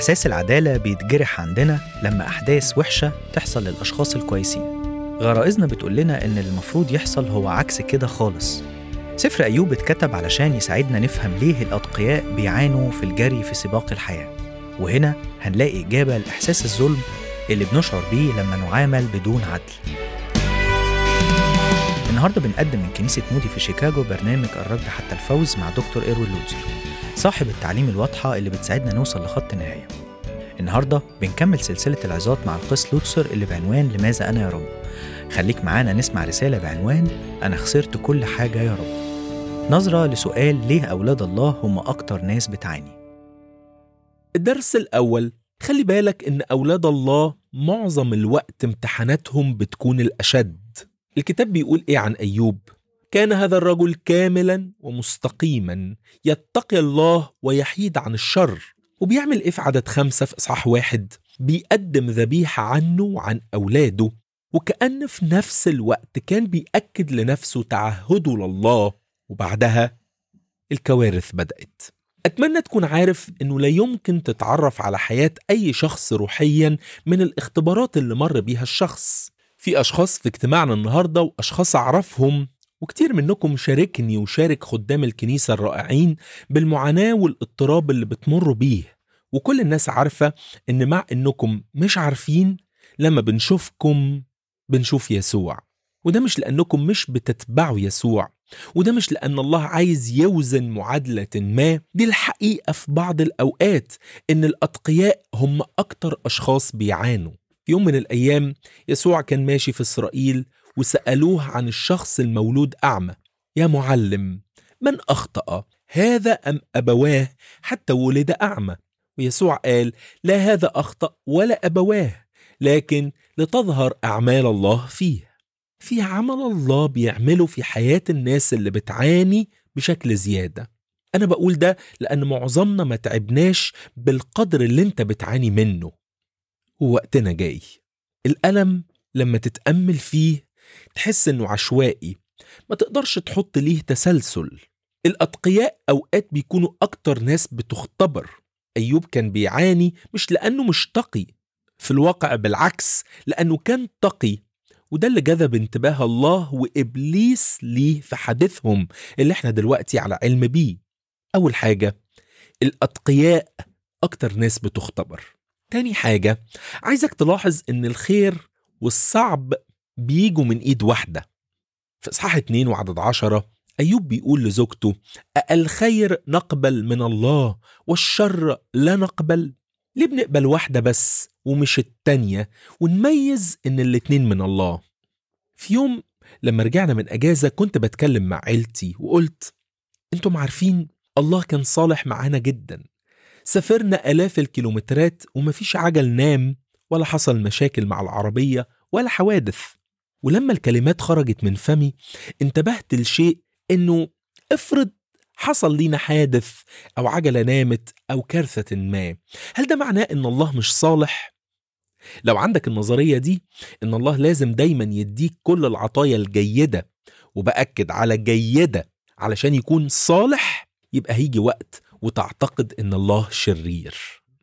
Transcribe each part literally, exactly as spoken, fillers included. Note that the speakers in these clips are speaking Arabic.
إحساس العدالة بيتجرح عندنا لما أحداث وحشة تحصل للأشخاص الكويسين. غرائزنا بتقول لنا إن المفروض يحصل هو عكس كده خالص. سفر أيوب اتكتب علشان يساعدنا نفهم ليه الأتقياء بيعانوا في الجري في سباق الحياة، وهنا هنلاقي إجابة لإحساس الظلم اللي بنشعر بيه لما نعامل بدون عدل. النهاردة بنقدم من كنيسة مودي في شيكاغو برنامج الركض حتى الفوز مع دكتور إيروين لوتسر، صاحب التعليم الواضحة اللي بتساعدنا نوصل لخط النهاية. النهاردة بنكمل سلسلة العظات مع القس لوتسر اللي بعنوان لماذا أنا يا رب. خليك معانا نسمع رسالة بعنوان أنا خسرت كل حاجة يا رب، نظرة لسؤال ليه أولاد الله هم أكتر ناس بتعاني. الدرس الأول، خلي بالك إن أولاد الله معظم الوقت امتحاناتهم بتكون الأشد. الكتاب بيقول إيه عن أيوب؟ كان هذا الرجل كاملا ومستقيما يتقي الله ويحيد عن الشر. وبيعمل إيه في عدد خمسة في إصحاح واحد؟ بيقدم ذبيحة عنه وعن أولاده، وكأن في نفس الوقت كان بيأكد لنفسه تعهده لله. وبعدها الكوارث بدأت. أتمنى تكون عارف إنه لا يمكن تتعرف على حياة أي شخص روحيا من الاختبارات اللي مر بيها الشخص. في أشخاص في اجتماعنا النهاردة وأشخاص أعرفهم، وكتير منكم شاركني وشارك خدام الكنيسة الرائعين بالمعاناة والاضطراب اللي بتمروا بيه. وكل الناس عارفة إن مع إنكم مش عارفين، لما بنشوفكم بنشوف يسوع. وده مش لأنكم مش بتتبعوا يسوع، وده مش لأن الله عايز يوزن معادلة ما. دي الحقيقة في بعض الأوقات إن الأتقياء هم أكتر أشخاص بيعانوا. في يوم من الأيام يسوع كان ماشي في إسرائيل، وسألوه عن الشخص المولود أعمى: يا معلم، من أخطأ، هذا أم أبواه حتى ولد أعمى؟ ويسوع قال: لا هذا أخطأ ولا أبواه، لكن لتظهر أعمال الله فيه. في عمل الله بيعمله في حياة الناس اللي بتعاني بشكل زيادة. أنا بقول ده لأن معظمنا ما تعبناش بالقدر اللي انت بتعاني منه. ووقتنا جاي. الألم لما تتأمل فيه تحس إنه عشوائي، ما تقدرش تحط ليه تسلسل. الأتقياء أوقات بيكونوا أكتر ناس بتختبر. أيوب كان بيعاني مش لأنه مش تقي، في الواقع بالعكس، لأنه كان تقي. وده اللي جذب انتباه الله وإبليس ليه في حديثهم اللي احنا دلوقتي على علم بيه. أول حاجة، الأتقياء أكتر ناس بتختبر. تاني حاجة، عايزك تلاحظ إن الخير والصعب بيجوا من إيد واحدة. في إصحاح اتنين وعدد عشرة أيوب بيقول لزوجته: الخير نقبل من الله والشر لا نقبل؟ ليه بنقبل واحدة بس ومش التانية ونميز إن الاتنين من الله؟ في يوم لما رجعنا من أجازة كنت بتكلم مع عيلتي وقلت: انتم عارفين الله كان صالح معانا جدا. سافرنا آلاف الكيلومترات ومفيش عجل نام، ولا حصل مشاكل مع العربية ولا حوادث. ولما الكلمات خرجت من فمي انتبهت لشيء، إنه افرض حصل لينا حادث أو عجلة نامت أو كارثة ما، هل ده معناه إن الله مش صالح؟ لو عندك النظرية دي إن الله لازم دايما يديك كل العطايا الجيدة، وبأكد على جيدة علشان يكون صالح، يبقى هيجي وقت وتعتقد إن الله شرير.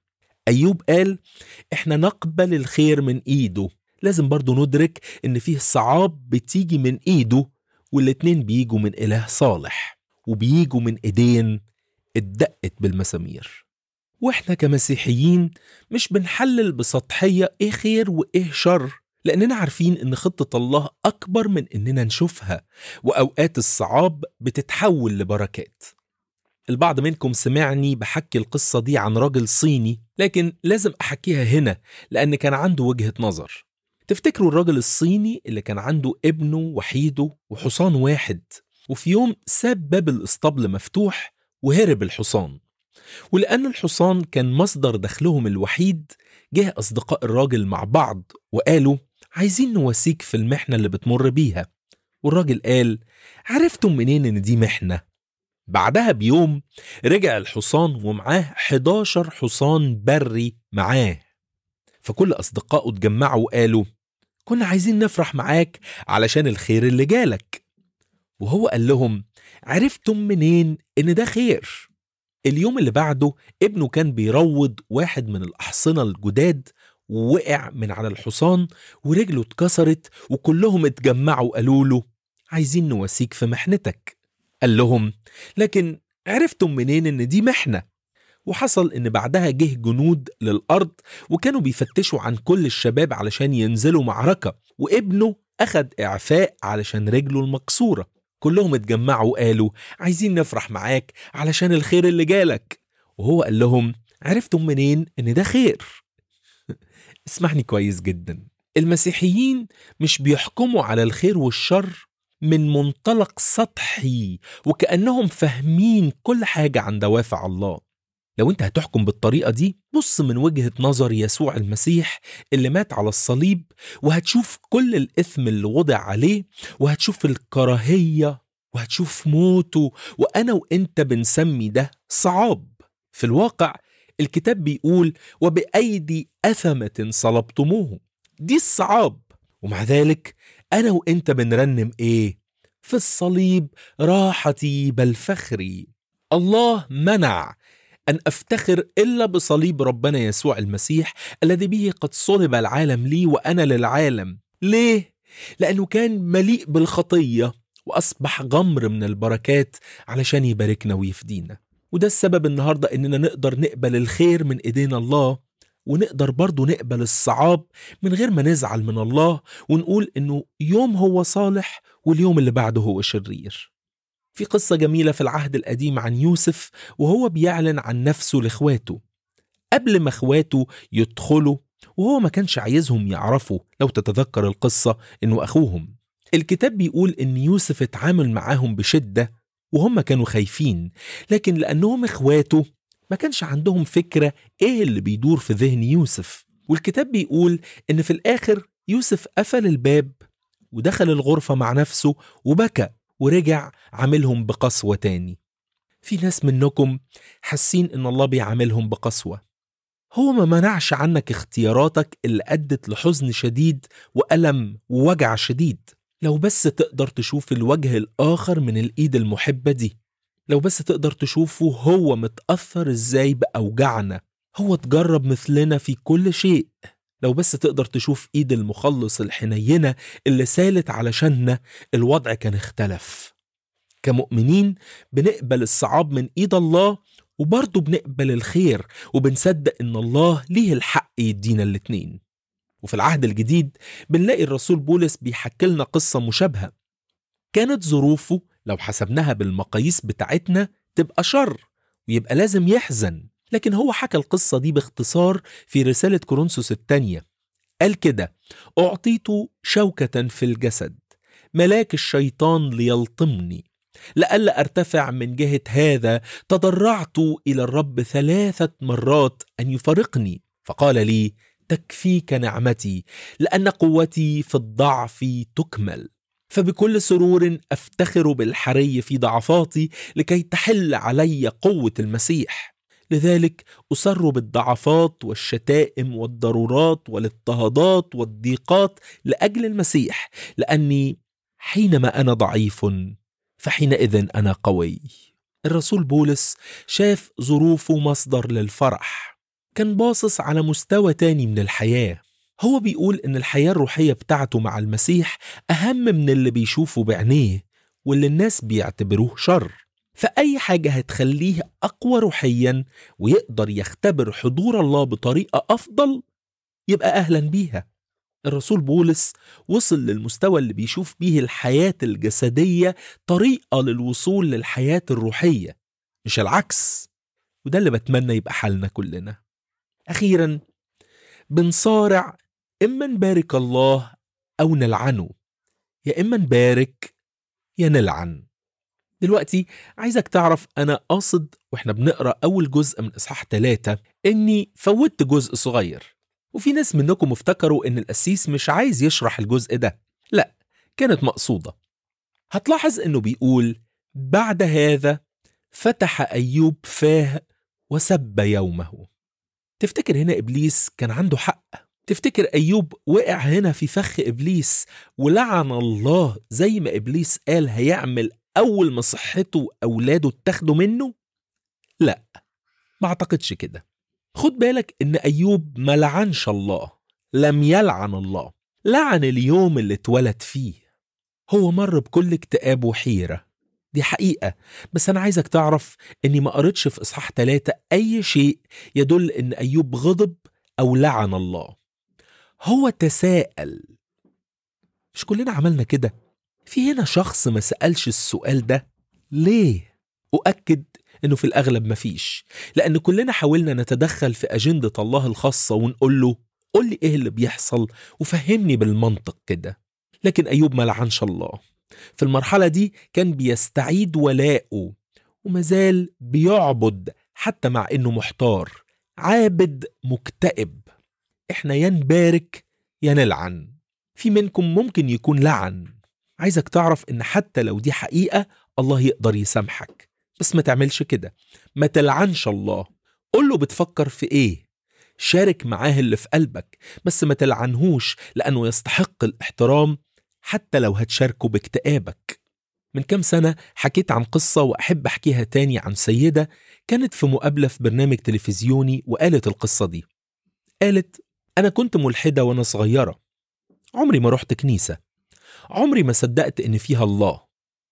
أيوب قال: إحنا نقبل الخير من إيده. لازم برضو ندرك إن فيه صعاب بتيجي من إيده، والاتنين بيجوا من إله صالح، وبيجوا من إيدين اتدقت بالمسامير. وإحنا كمسيحيين مش بنحلل بسطحية إيه خير وإيه شر، لأننا عارفين إن خطة الله أكبر من إننا نشوفها، وأوقات الصعاب بتتحول لبركات. البعض منكم سمعني بحكي القصة دي عن راجل صيني، لكن لازم أحكيها هنا لأن كان عنده وجهة نظر. تفتكروا الراجل الصيني اللي كان عنده ابنه وحيده وحصان واحد، وفي يوم ساب باب الاسطبل مفتوح وهرب الحصان. ولأن الحصان كان مصدر دخلهم الوحيد، جه أصدقاء الراجل مع بعض وقالوا: عايزين نواسيك في المحنة اللي بتمر بيها. والراجل قال: عرفتم منين إن دي محنة؟ بعدها بيوم رجع الحصان ومعاه حداشر حصان بري معاه. فكل أصدقائه اتجمعوا وقالوا: كنا عايزين نفرح معاك علشان الخير اللي جالك. وهو قال لهم: عرفتم منين إن ده خير؟ اليوم اللي بعده ابنه كان بيروض واحد من الأحصنة الجداد، ووقع من على الحصان ورجله اتكسرت، وكلهم اتجمعوا قالوا له عايزين نواسيك في محنتك. قال لهم لكن عرفتم منين ان دي محنة؟ وحصل ان بعدها جه جنود للأرض وكانوا بيفتشوا عن كل الشباب علشان ينزلوا معركة، وابنه أخد إعفاء علشان رجله المكسورة. كلهم اتجمعوا وقالوا عايزين نفرح معاك علشان الخير اللي جالك. وهو قال لهم عرفتم منين ان ده خير؟ اسمعني كويس جدا، المسيحيين مش بيحكموا على الخير والشر من منطلق سطحي وكأنهم فاهمين كل حاجة عن دوافع الله. لو انت هتحكم بالطريقة دي، بص من وجهة نظر يسوع المسيح اللي مات على الصليب، وهتشوف كل الإثم اللي وضع عليه، وهتشوف الكراهية، وهتشوف موته، وأنا وإنت بنسمي ده صعاب. في الواقع الكتاب بيقول وبأيدي أثمة صلبتموه، دي الصعاب. ومع ذلك أنا وإنت بنرنم إيه؟ في الصليب راحتي بل فخري. الله منع أن أفتخر إلا بصليب ربنا يسوع المسيح الذي به قد صلب العالم لي وأنا للعالم. ليه؟ لأنه كان مليء بالخطية وأصبح غمر من البركات علشان يباركنا ويفدينا. وده السبب النهاردة إننا نقدر نقبل الخير من إيدينا الله، ونقدر برضو نقبل الصعاب من غير ما نزعل من الله ونقول إنه يوم هو صالح واليوم اللي بعده هو شرير. في قصة جميلة في العهد القديم عن يوسف وهو بيعلن عن نفسه لإخواته قبل ما إخواته يدخلوا، وهو ما كانش عايزهم يعرفوا. لو تتذكر القصة إنه أخوهم. الكتاب بيقول إن يوسف اتعامل معاهم بشدة وهم كانوا خايفين، لكن لأنهم إخواته ما كانش عندهم فكرة إيه اللي بيدور في ذهن يوسف. والكتاب بيقول إن في الآخر يوسف قفل الباب ودخل الغرفة مع نفسه وبكى ورجع عاملهم بقسوة تاني. في ناس منكم حاسين إن الله بيعاملهم بقسوة. هو ما منعش عنك اختياراتك اللي أدت لحزن شديد وألم ووجع شديد. لو بس تقدر تشوف الوجه الآخر من الإيد المحبة دي، لو بس تقدر تشوفه هو متأثر إزاي بأوجعنا. هو تجرب مثلنا في كل شيء. لو بس تقدر تشوف إيد المخلص الحنينة اللي سالت علشاننا، الوضع كان اختلف. كمؤمنين بنقبل الصعاب من إيد الله، وبرضه بنقبل الخير، وبنصدق إن الله ليه الحق يدينا الاتنين. وفي العهد الجديد بنلاقي الرسول بولس بيحكي لنا قصة مشابهة. كانت ظروفه لو حسبناها بالمقاييس بتاعتنا تبقى شر ويبقى لازم يحزن، لكن هو حكى القصة دي باختصار في رسالة كورنثوس الثانية. قال كده: أعطيت شوكة في الجسد، ملاك الشيطان ليلطمني، لألا أرتفع من جهة هذا تضرعت إلى الرب ثلاثة مرات أن يفارقني، فقال لي: تكفيك نعمتي، لأن قوتي في الضعف تكمل. فبكل سرور أفتخر بالحري في ضعفاتي لكي تحل علي قوة المسيح. لذلك أسر بالضعفات والشتائم والضرورات والاضطهادات والضيقات لأجل المسيح، لأني حينما أنا ضعيف فحينئذ أنا قوي. الرسول بولس شاف ظروفه مصدر للفرح، كان باصص على مستوى تاني من الحياة. هو بيقول إن الحياة الروحية بتاعته مع المسيح أهم من اللي بيشوفه بعينيه واللي الناس بيعتبروه شر. فأي حاجة هتخليه أقوى روحيا ويقدر يختبر حضور الله بطريقة أفضل يبقى أهلا بيها. الرسول بولس وصل للمستوى اللي بيشوف بيه الحياة الجسدية طريقة للوصول للحياة الروحية، مش العكس. وده اللي بتمنى يبقى حالنا كلنا. أخيرا بنصارع إما نبارك الله أو نلعنه، يا إما نبارك يا نلعن. دلوقتي عايزك تعرف أنا قاصد وإحنا بنقرأ أول جزء من إصحاح ثلاثة إني فوتت جزء صغير، وفي ناس منكم افتكروا إن القسيس مش عايز يشرح الجزء ده. لا، كانت مقصودة. هتلاحظ إنه بيقول: بعد هذا فتح أيوب فاه وسب يومه. تفتكر هنا إبليس كان عنده حق؟ تفتكر أيوب وقع هنا في فخ إبليس ولعن الله زي ما إبليس قال هيعمل أول ما صحته أولاده اتاخدوا منه؟ لا، ما أعتقدش كده. خد بالك إن أيوب ما لعنش الله، لم يلعن الله، لعن اليوم اللي اتولد فيه. هو مر بكل اكتئاب وحيرة، دي حقيقة، بس أنا عايزك تعرف إني ما قريتش في إصحاح ثلاثة أي شيء يدل إن أيوب غضب أو لعن الله. هو تساءل. مش كلنا عملنا كده؟ في هنا شخص ما سألش السؤال ده ليه؟ أؤكد إنه في الأغلب مفيش، لأن كلنا حاولنا نتدخل في أجندة الله الخاصة ونقول له قل لي إيه اللي بيحصل وفهمني بالمنطق كده. لكن أيوب ما لعنش الله. في المرحلة دي كان بيستعيد ولاءه، ومازال بيعبد حتى مع إنه محتار، عابد مكتئب. إحنا يا نبارك يا نلعن. في منكم ممكن يكون لعن. عايزك تعرف إن حتى لو دي حقيقة الله يقدر يسامحك، بس ما تعملش كده. ما تلعنش الله، قل له بتفكر في إيه، شارك معاه اللي في قلبك، بس ما تلعنهوش لأنه يستحق الاحترام حتى لو هتشاركه باكتئابك. من كام سنة حكيت عن قصة وأحب أحكيها تاني عن سيدة كانت في مقابلة في برنامج تلفزيوني، وقالت القصة دي. قالت: أنا كنت ملحدة وأنا صغيرة، عمري ما رحت كنيسة، عمري ما صدقت إن فيها الله.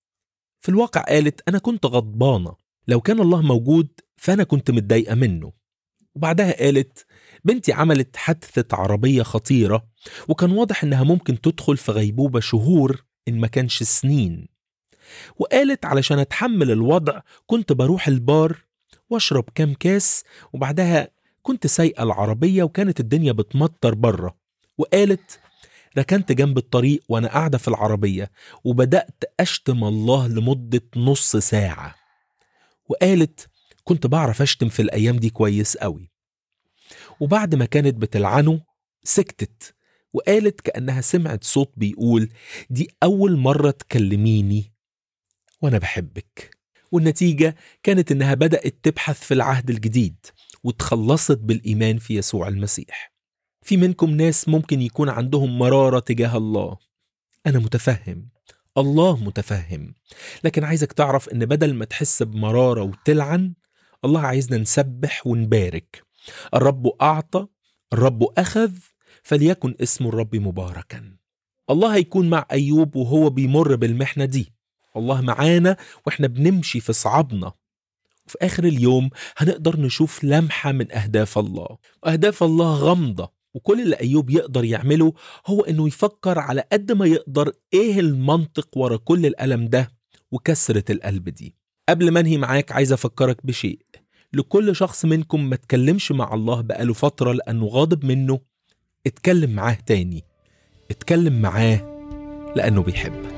في الواقع قالت: أنا كنت غضبانة، لو كان الله موجود فأنا كنت متضايقة منه. وبعدها قالت: بنتي عملت حادثة عربية خطيرة، وكان واضح إنها ممكن تدخل في غيبوبة شهور إن ما كانش سنين. وقالت: علشان أتحمل الوضع كنت بروح البار واشرب كام كاس، وبعدها كنت سايقة العربية وكانت الدنيا بتمطر بره. وقالت: ركنت جنب الطريق وأنا قاعدة في العربية وبدأت أشتم الله لمدة نص ساعة. وقالت: كنت بعرف أشتم في الأيام دي كويس قوي. وبعد ما كانت بتلعنه سكتت، وقالت كأنها سمعت صوت بيقول: دي أول مرة تكلميني وأنا بحبك. والنتيجة كانت إنها بدأت تبحث في العهد الجديد وتخلصت بالإيمان في يسوع المسيح. في منكم ناس ممكن يكون عندهم مرارة تجاه الله، أنا متفهم، الله متفهم، لكن عايزك تعرف إن بدل ما تحس بمرارة وتلعن، الله عايزنا نسبح ونبارك. الرب أعطى، الرب أخذ، فليكن اسم الرب مباركا. الله هيكون مع أيوب وهو بيمر بالمحنة دي، الله معانا وإحنا بنمشي في صعبنا. وفي آخر اليوم هنقدر نشوف لمحة من أهداف الله. أهداف الله غامضة، وكل اللي أيوب يقدر يعمله هو إنه يفكر على قد ما يقدر إيه المنطق ورا كل الألم ده وكسرة القلب دي. قبل ما انهي معاك عايز أفكرك بشيء. لكل شخص منكم ما تكلمش مع الله بقاله فترة لأنه غاضب منه، اتكلم معاه تاني، اتكلم معاه لأنه بيحبك.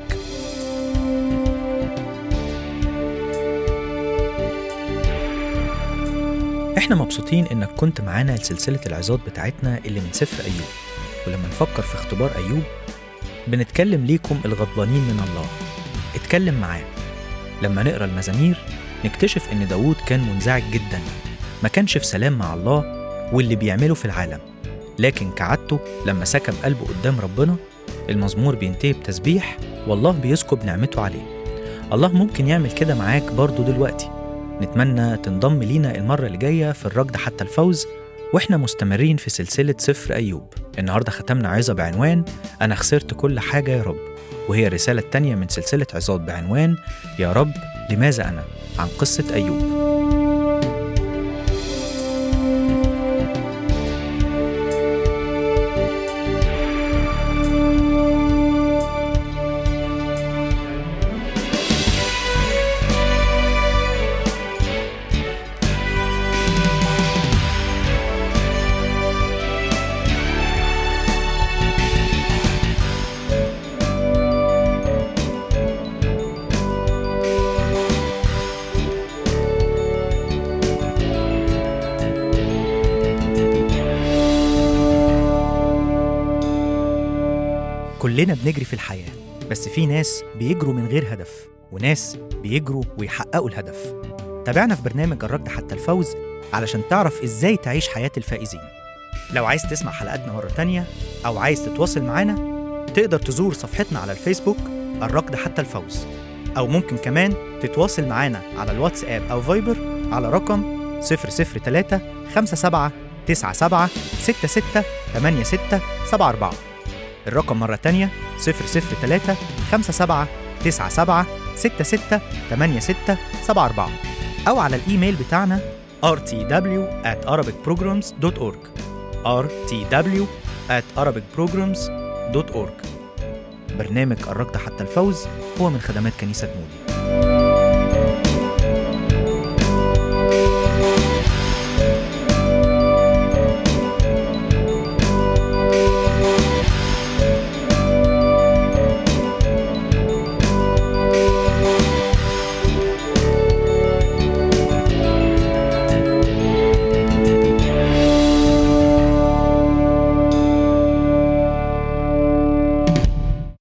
احنا مبسوطين انك كنت معانا لسلسلة العظات بتاعتنا اللي من سفر أيوب. ولما نفكر في اختبار أيوب بنتكلم ليكم الغضبانين من الله، اتكلم معاه. لما نقرأ المزامير نكتشف ان داود كان منزعج جدا، ما كانش في سلام مع الله واللي بيعمله في العالم، لكن كعادته لما سكب قلبه قدام ربنا المزمور بينتهي بتسبيح والله بيسكب نعمته عليه. الله ممكن يعمل كده معاك برضو دلوقتي. نتمنى تنضم لينا المرة اللي جاية في الركض حتى الفوز، واحنا مستمرين في سلسلة سفر أيوب. النهاردة ختمنا عظة بعنوان أنا خسرت كل حاجة يا رب، وهي الرسالة التانية من سلسلة عظات بعنوان يا رب لماذا أنا، عن قصة أيوب. كلنا بنجري في الحياة، بس في ناس بيجروا من غير هدف، وناس بيجروا ويحققوا الهدف. تابعنا في برنامج الركض حتى الفوز علشان تعرف إزاي تعيش حياة الفائزين. لو عايز تسمع حلقاتنا مرة تانية أو عايز تتواصل معنا، تقدر تزور صفحتنا على الفيسبوك الركض حتى الفوز، أو ممكن كمان تتواصل معنا على الواتساب أو فايبر على رقم صفر صفر تلاتة خمسة سبعة تسعة سبعة ستة ستة تمانية ستة سبعة أربعة. الرقم مرة تانية صفر صفر تلاتة خمسة سبعة تسعة سبعة ستة ستة تمانية ستة سبعة أربعة، أو على الإيميل بتاعنا آر تي دبليو آت أرابيك بروجرامز دوت أورج آر تي دبليو آت أرابيك بروجرامز دوت أورج. برنامج قربت حتى الفوز هو من خدمات كنيسة مودي.